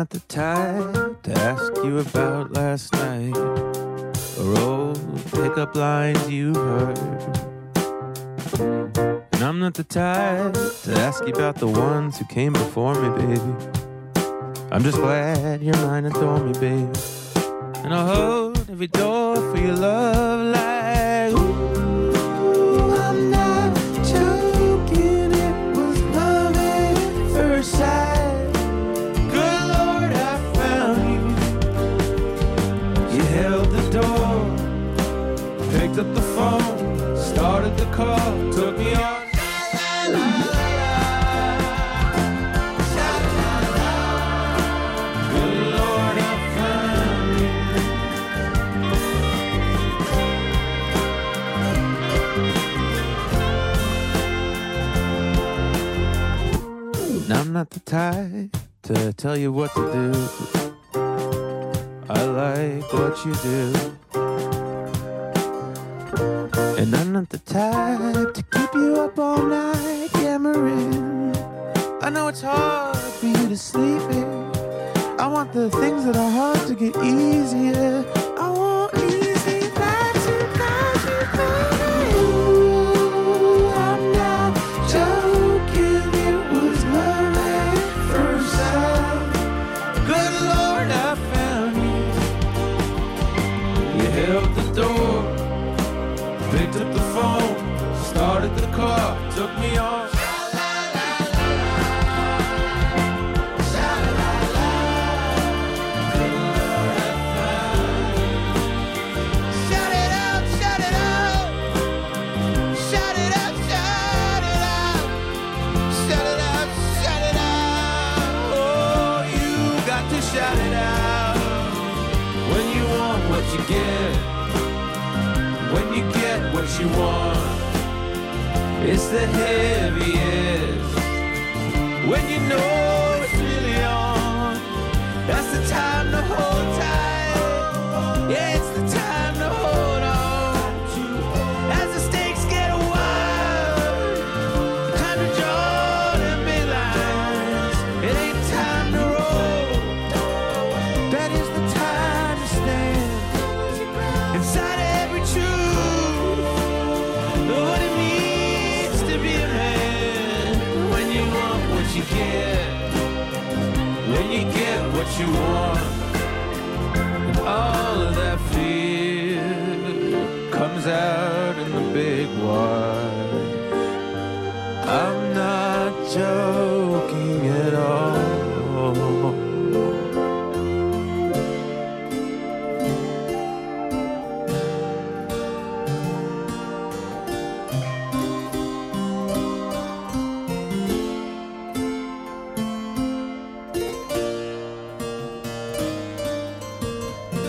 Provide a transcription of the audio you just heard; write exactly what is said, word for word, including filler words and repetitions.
not the type to ask you about last night or old pickup lines you heard. And I'm not the type to ask you about the ones who came before me, baby. I'm just glad you're mine, adore me, baby. And I'll hold every door for your love like, ooh, I'm not joking, it was love at first sight. Good Lord, I found you. You held the door, picked up the phone, started the car, took me on. I'm not the type to tell you what to do. I like what you do. And I'm not the type to keep you up all night yammering. I know it's hard for you to sleep here. I want the things that are hard to get easier. I want easy nights and nights and nights. Ooh, I'm not joking, it was love at first sight. Good Lord, I found you. You held the door, picked up the phone, started the car, took me on. Shout it out when you want what you get, when you get what you want. It's the heaviest when you know it's really on. That's the time to hold tight. Yeah, it's the time to hold on. As the stakes get wild, time to draw them big lines. It ain't time to roll. That is the time to stand inside every truth. Know what it means to be a man. When you want what you get, when you get what you want.